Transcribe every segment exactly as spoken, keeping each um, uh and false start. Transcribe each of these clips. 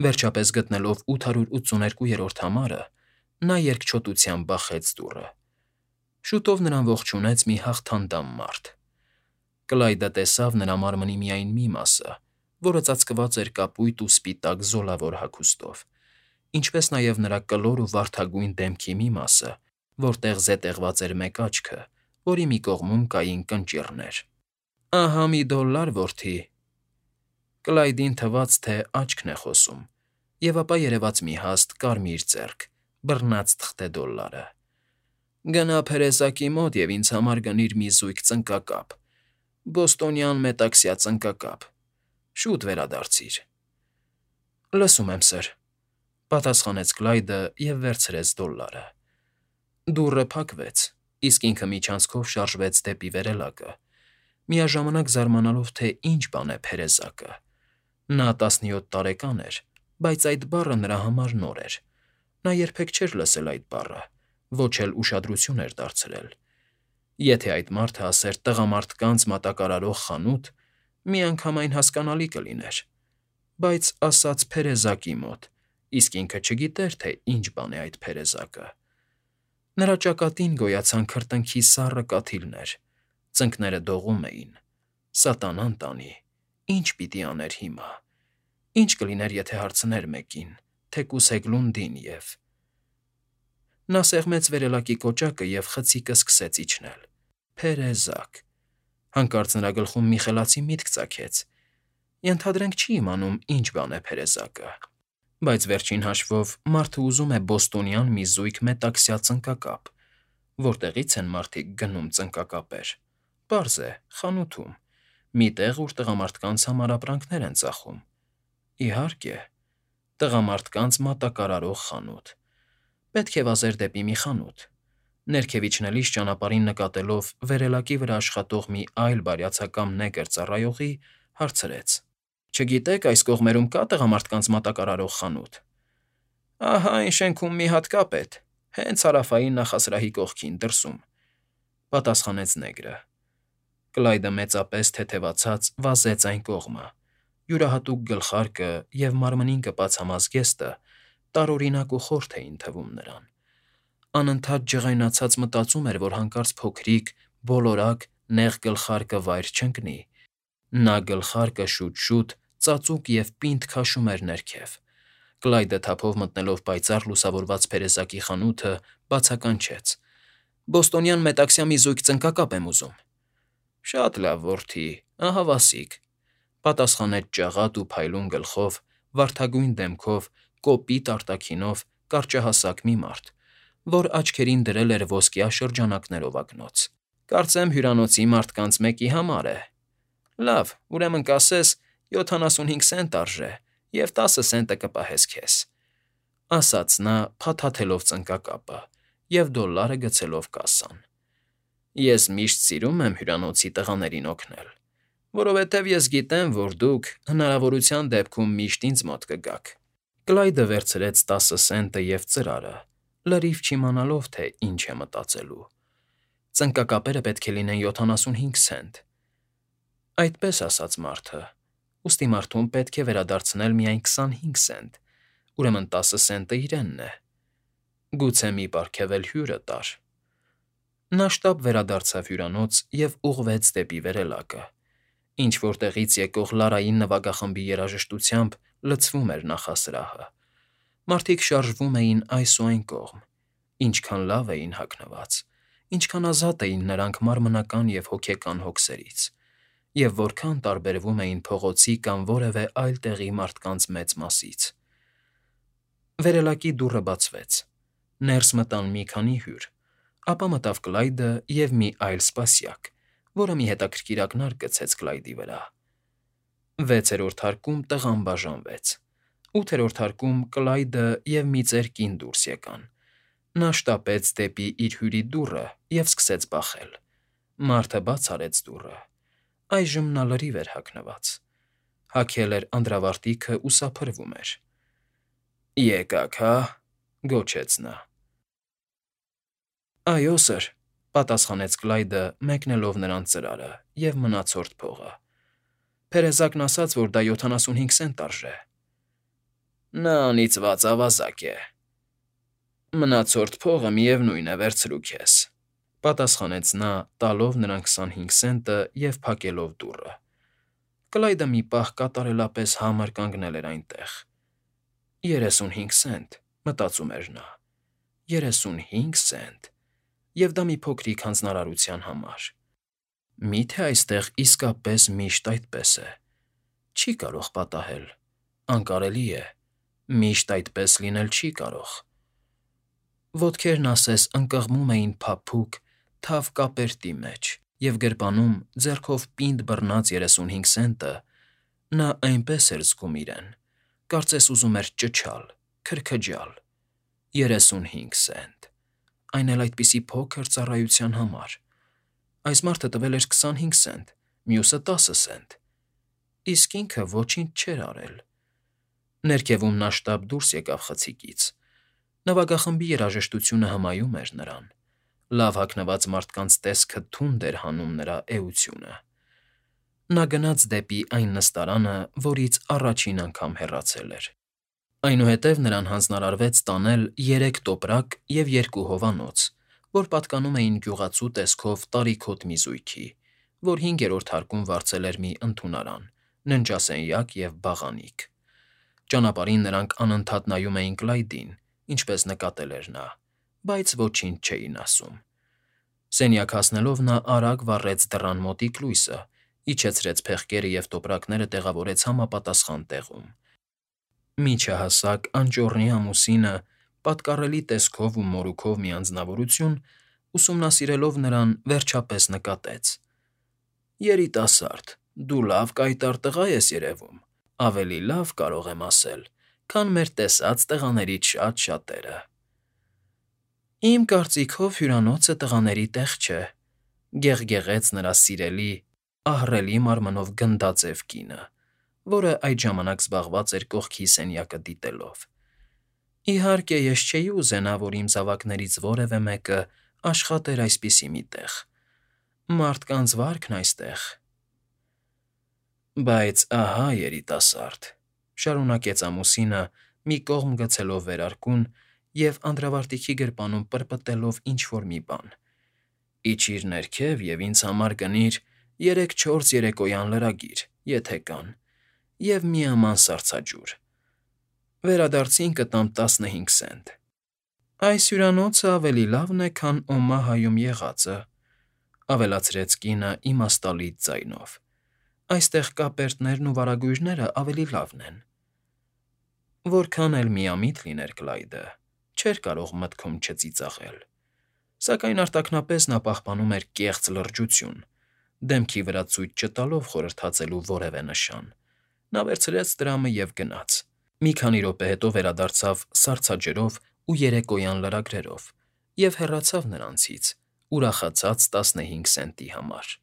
Վերջապես գտնելով ութ հարյուր ութսուներկուերորդ համարը, նա երկչոտությամբ բախեց դուռը։ Շուտով նրան ողջունեց մի հաղթանդամ մարդ։ Կլայդը տեսավ նրա մարմնի միայն մի մասը, որը ծածկված էր կապույտ ու սպիտակ զոլավոր հագուստով, ինչպես նաև նրա կլոր ու վարդագույն դեմքի մի մասը, որտեղ զետեղված էր մեկ աչքը, որի մի կողմում կային կնճիռներ։ «Ահա մի դոլլար, որդի»։ Կլայդին թվաց, թե աչքն է խոսում, և ապա երևաց մի հաստ կարմիր ձեռք, բռնած թղթե դոլլարը։ «Գնա փերեզակի մոտ և ինձ համար գնիր մի զույգ ծնկակապ, բոստոնյան մետաքսյա ծնկակապ, շուտ վերադարձիր»։ «Լսում եմ, սըր», պատասխանեց Կլայդը և վերցրեց դոլլարը։ Դուռը փակվեց, իսկ ինքը միջանցքով շարժվեց դեպի վերելակը, միաժամանակ զարմանալով, թե ինչ բան է փերեզակը։ Նա տասնյոթ տարեկան էր, բայց այդ բառը նրա համար նոր էր։ Նա երբեք չէր լսել այդ բառը, ոչ էլ ուշադրություն էր դարձրել։ Եթե այդ մարդը ասեր «տղամարդկանց մատակարարող խանութ», միանգամայն հասկանալի կլիներ, բայց ասաց «փերեզակի մոտ», իսկ ինքը չգիտեր, թե ինչ բան է այդ փերեզակը։ Նրա ճակատին գոյացան քրտինքի սառը կաթիլներ, ծնկները դողում էին։ Սատանան տանի, ի՞նչ պիտի աներ հիմա։ Ի՞նչ կլիներ, եթե հարցներ մեկին, թեկուզ Հեգլունդին և… Նա սեղմեց վերելակի կոճակը և խցիկը սկսեց իջնել։ «Փերեզակ»։ Հանկարծ նրա գլխում մի խելացի միտք ծագեց. ենթադրենք չի իմանում ինչ բան է փերեզակը։ Բայց վերջին հաշվով մարդը ուզում է բոստոնյան մի զույգ մետաքսյա ծնկակապ։ Որտեղի՞ց են մարդիկ գնում ծնկակապեր։ Պարզ է՝ խանութում, մի տեղ, ուր տղամարդկանց համար ապրանքներ են ծախում։ Իհարկե, տղամարդկանց մատակարարող խանութ։ Պետք է վազեր դեպի մի խանութ։ Ներքևիջնելիս ճանապարհին նկատելով վերելակի վրա աշխատող մի այլ բարյացակամ նեգր ծառայողի, հարցրեց. «Չգիտեք, այս կողմերում կա՞ տղամարդկանց մատակարարող խանութ»։ «Ահա այն շենքում մի հատ կա պետ, հենց հարավային նախասրահի կողքին, դրսում», պատասխանեց նեգրը։ Կլայդը մեծապես թեթևացած վազեց այն կողմը։ Յուրահատուկ գլխարկը և մարմնին կպած համազգեստը տարօրինակ ու խորթ էին թվում նրան։ Անընդհատ ջղայնացած մտածում էր, որ հանկարծ փոքրիկ, բոլորակ, նեղ գլխարկը վայր չընկնի։ Նա գլխարկը շուտ֊շուտ, ծածուկ և պինդ քաշում էր ներքև։ Կլայդը թափով մտնելով պայծառ լուսավորված փերեզակի խանութը, բացականչեց. «Բոստոնյան մետաքսյա մի զույգ ծնկակապ եմ ուզում»։ «Շատ լավ, որդի, ահա վասիկ», պատասխանեց ջաղատ ու փայլուն գլխով, վարդագույն դեմքով, կոպիտ արտաքինով կարճահասակ մի մարդ, որ աչքերին դրել էր ոսկյա շրջանակներով ակնոց։ «Կարծեմ հյուրանոցի մարդկանց մեկի համար է»։ «Լավ, ուրեմն կասես յոթանասունհինգ սենտ արժե և տասը սենտը կպահես քեզ», ասաց նա, փաթաթելով ծնկակապը և դոլլարը գցելով կասսան։ «Ես միշտ սիրում եմ հյուրանոցի տղաներին օգնել, որովհետև ես գիտեմ, որ դուք հնարավորության դեպքում միշտ ինձ մոտ կգաք»։ Կլայդը վերցրեց տասը սենտը և ծրարը, լրիվ չիմանալով, թե ինչ է մտածելու։ Ծնկակապերը պետք է լինեն յոթանասունհինգ սենտ։ Այդպես ասաց մարդը, ուստի մարդուն պետք է վերադարձնել միայն քսանհինգ սենտ, ուրեմն տասը սենտը իրենն է։ Գուցե մի պարգև էլ հյուրը տար։ Նա շտապ վերադարձավ հյուրանոց և ուղղվեց դեպի վերելակը։ Ինչ֊որ տեղից եկող Լարային նվագախմբի երաժշտությամբ լցվում էր նախասրահը։ Մարդիկ շարժվում էին այս ու այն կողմ։ Ինչքան լավ էին հագնված, ինչքան ազատ էին նրանք մարմնական և հոգեկան հոգսերից, և որքան տարբերվում էին փողոցի կամ որևէ այլ տեղի մարդկանց մեծ մասից։ Վերելակի դուռը բացվեց։ Ներս մտան մի քանի հյուր, ապա մտավ Կլայդը և մի այլ սպասյակ, որը մի հետաքրքիր ակնարկ գցեց Կլայդի վրա։ Վեցերորդ հարկում տղան բաժանվեց։ Ութերորդ հարկում Կլայդը և մի ծեր կին դուրս եկան։ Նա շտապեց դեպի իր հյուրի դուռը և սկսեց բախել։ Մարդը բաց արեց դուռը։ Այժմ նա լրիվ էր հագնված։ Հագել էր անդրավարտիքը ու սափրվում էր։ «Եկա՞ք, հա», գոչեց նա։ «Այո, սըր», պատասխանեց Կլայդը, մեկնելով նրան ծրարը և մնացորդ փողը։ «Փերեզակն ասաց, որ դա յոթանասունհինգ սենտ արժե»։ Նա անիծված ավազակ է։ Մնացորդ փողը միևնույն է, վերցրու քեզ, պատասխանեց նա, տալով նրան քսանհինգ սենտը և փակելով դուռը։ Կլայդը մի պահ կատարելապես համր կանգնել էր այնտեղ։ Երեսունհինգ սենտ, մտածում էր նա, երեսունհինգ սենտ, և դա մի փոքրիկ հանձնարարության համար։ Մի՞թե այստեղ իսկապես միշտ այդպես է։ Չի կարող պատահել, անկարելի է, միշտ այդպես լինել չի կարող։ Ոտքերն ասես ընկղմում էին փափուկ, թավ կապերտի մեջ, և գրպանում, ձեռքով պինդ բռնած երեսունհինգ սենտը, նա այնպես էր զգում իրեն, կարծես ուզում էր ճչալ, քրքջալ. երեսունհինգ սենտ, այն էլ այդպիսի փոքր ծառայության համար։ Այս մարդը տվել էր քսանհինգ սենտ, մյուսը տասը սենտ, իսկ ինքը ոչինչ չէր արել։ Ներքևում նա շտապ դուրս եկավ խցիկից։ Նվագախմբի երաժշտությունը հմայում էր նրան։ Լավ հագնված մարդկանց տեսքը թունդ էր հանում նրա էությունը։ Նա գնաց դեպի այն նստարանը, որից առաջին անգամ հեռացել էր։ Այնուհետև նրան հանձնարարվեց տանել երեք տոպրակ և երկու հովանոց, որ պատկանում էին գյուղացու տեսքով տարիքոտ մի զույգի, որ հինգերորդ հարկում վարձել էր մի ընդունարան, ննջասենյակ և բաղանիք։ Ճանապարհին նրանք անընդհատ նայում էին Կլայդին, ինչպես նկատել էր նա, բայց ոչինչ չէին ասում։ Սենյակ հասնելով նա արագ վառեց դռան մոտիկ լույսը, իջեցրեց փեղկերը և տոպրակները տեղավորեց համապատասխան տեղում։ Միջահասակ անճոռնի ամուսինը, պատկառելի տեսքով ու մորուքով մի անձնավորություն, ուսումնասիրելով նրան, վերջապես նկատեց. «Երիտասարդ, դու լավ կայտառ տղա ես երևում, ավելի լավ, կարող եմ ասել, քան մեր տեսած տղաներից շատ֊շատերը»։ «Իմ կարծիքով հյուրանոցը տղաների տեղ չէ», գեղգեղեց նրա սիրելի, ահռելի մարմնով գնդաձև կինը, որը այդ ժամանակ զբաղված էր կողքի սենյակը դիտելով։ «Իհարկե, ես չէի ուզենա, որ իմ զավակներից որևէ մեկը աշխատեր այսպիսի մի տեղ։ Մարդկանց վարքն այստեղ…»։ «Բայց ահա, երիտասարդ,֊ շարունակեց ամուսինը, մի կողմ գցելով վերարկուն և անդրավարտիքի գրպանում պրպտելով ինչ֊որ մի բան,֊ իջիր ներքև և ինձ համար գնիր երեք֊չորս երեկոյան լրագիր, եթե կան, և մի աման սառցաջուր։ Վերադարձին կտամ տասնհինգ սենտ։ Այս հյուրանոցը ավելի լավն է, քան Օմահայում եղածը,֊ ավելացրեց կինը իմաստալից ձայնով։ «Այստեղ կապերտներն ու վարագույրները ավելի լավն են»։ Որքան էլ միամիտ լիներ Կլայդը, չէր կարող մտքում չծիծաղել։ Սակայն արտաքնապես նա պահպանում էր կեղծ լրջություն, դեմքի վրա ցույց չտալով խորհրդածելու որևէ նշան։ Նա վերցրեց տրամը և գնաց։ Մի քանի րոպե հետո վերադարձավ սառցաջրով ու երեկոյան լրագրերով և հեռացավ նրանցից, ուրախացած տասնհինգ սենտի համար։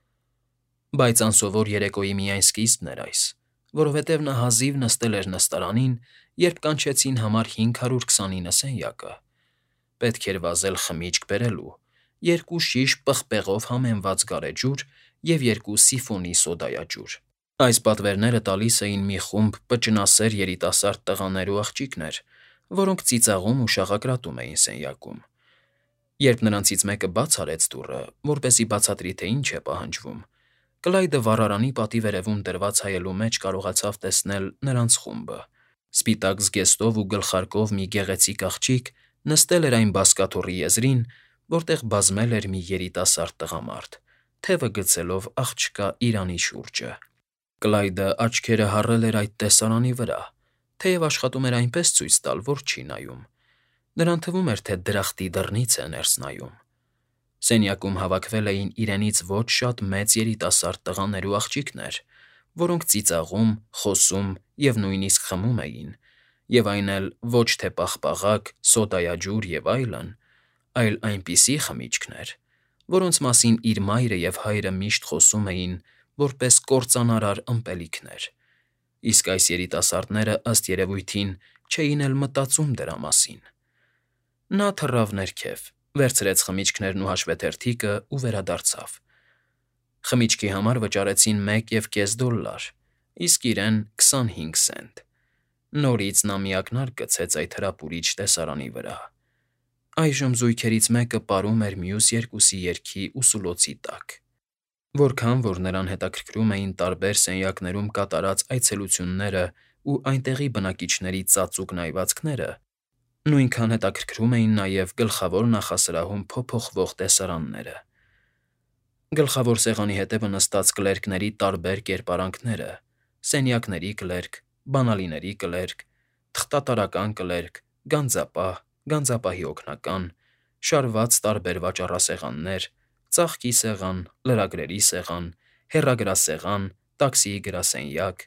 Բայց անսովոր երեկոյի միայն սկիզբն էր այս, որովհետև նա հազիվ նստել էր նստարանին, երբ կանչեցին համար հինգ հարյուր քսանինը սենյակը։ Պետք էր վազել խմիչք բերելու, երկու շիշ պղպեղով համեմված գարեջուր և երկու սիֆոնի սոդայաջուր։ Այս պատվերները տալիս էին մի խումբ պճնասեր երիտասարդ տղաներ ու աղջիկներ, որոնք ծիծաղում ու շաղակրատում էին սենյակում։ Երբ նրանցից մեկը բաց արեց դուռը, որպեսզի բացատրի, թե ինչ է պահանջվում, Կլայդը վառարանի պատի վերևում դրված հայելու մեջ կարողացավ տեսնել նրանց խումբը։ Սպիտակ զգեստով ու գլխարկով մի գեղեցիկ աղջիկ նստել էր այն բազկաթոռի եզրին, որտեղ բազմել էր մի երիտասարդ տղամարդ, թևը գցելով աղջկա իրանի շուրջը։ Կլայդը աչքերը հառել էր այդ տեսարանի վրա, թեև աշխատում էր այնպես ցույց տալ, որ չի նայում։ Նրան թվում էր, թե դրախտի դռնից է ներս նայում։ Սենյակում հավաքվել էին իրենից ոչ շատ մեծ երիտասարդ տղաներ ու աղջիկներ, որոնք ծիծաղում, խոսում և նույնիսկ խմում էին, և այն էլ ոչ թե պաղպաղակ, սոդայաջուր և այլն, այլ այնպիսի խմիչքներ, որոնց մասին իր մայրը և հայրը միշտ խոսում էին որպես կործանարար ըմպելիքներ, իսկ այս երիտասարդները, ըստ երևույթին, չէին էլ մտածում դրա մասին։ Նա թռավ ներքև, վերցրեց խմիչքներն ու հաշվեթերթիկն ու վերադարձավ։ Խմիչքի համար վճարեցին մեկ և կես դոլլար, իսկ իրեն քսանհինգ սենտ։ Նորից նա մի ակնարկ գցեց այդ հրապուրիչ տեսարանի վրա։ Այժմ զույգերից մեկը պարում էր մյուս երկուսի երգի ու սուլոցի տակ։ Որքան որ նրան հետաքրքրում էին տարբեր սենյակներում կատարած այցելությունները ու այնտեղի բնակիչների ծածուկ նայվածքները, նույնքան հետաքրքրում էին նաև գլխավոր նախասրահում փոփոխվող տեսարանները։ Գլխավոր սեղանի հետևը նստած կլերկների տարբեր կերպարանքները՝ սենյակների կլերկ, բանալիների կլերկ, թղթատարական կլերկ, գանձապահ, գանձապահի օգնական, շարված տարբեր վաճառասեղաններ, ծաղկի սեղան, լրագրերի սեղան, հեռագրասեղան, տաքսիի գրասենյակ,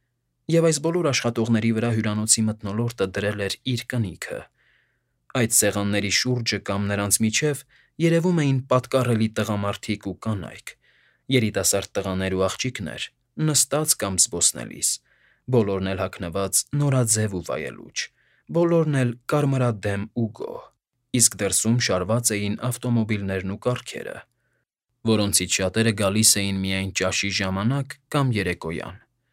և այս բոլոր աշխատողների վրա հյուրանոցի մթնոլորտը դրել էր իր կնիքը։ Այդ սեղանների շուրջը կամ նրանց միջև երևում էին պատկառելի տղամարդիկ ու կանայք, երիտասարդ տղաներ ու աղջիկներ, նստած կամ զբոսնելիս, բոլորն էլ հագնված նորաձև ու վայելուչ, բոլորն էլ կարմրադեմ ու գոհ, իսկ դրսում շարված էին ավտոմոբիլներն ու կառքերը, որոնցից շատերը գալիս էին միայն ճաշի ժամանակ կամ երեկոյան։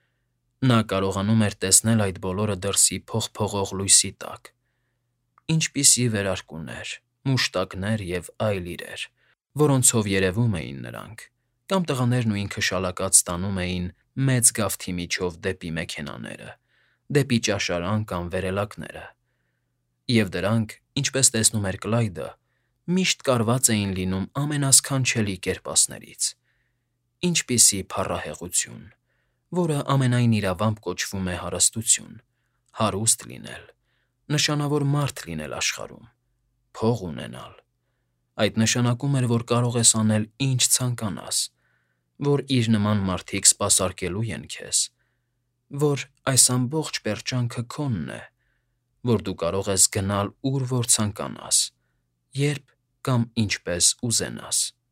Նա կարողանում էր տեսնել այդ բոլորը դրսի փողփողող լույսի տակ։ Ինչպիսի վերարկուներ, մուշտակներ և այլ իրեր, որոնցով երևում էին նրանք, կամ տղաներն ու ինքը շալակած տանում էին մեծ գավթի միջով դեպի մեքենաները, դեպի ճաշարան կամ վերելակները։ Եվ դրանք, ինչպես տեսնում էր Կլայդը, միշտ կարված էին լինում ամենասքանչելի կերպասներից։ Ինչպիսի փառահեղություն, որը ամենայն իրավամբ կոչվում է հարստություն, հարուստ լինել, նշանավոր մարդ լինել աշխարհում, փող ունենալ։ Այդ նշանակում էր, որ կարող ես անել, ինչ ցանկանաս, որ իր նման մարդիկ սպասարկելու են քեզ, որ այս ամբողջ պերճանքը քոնն է, որ դու կարող ես գնալ, ուր որ ցանկանաս, երբ կամ ինչպես ուզենաս։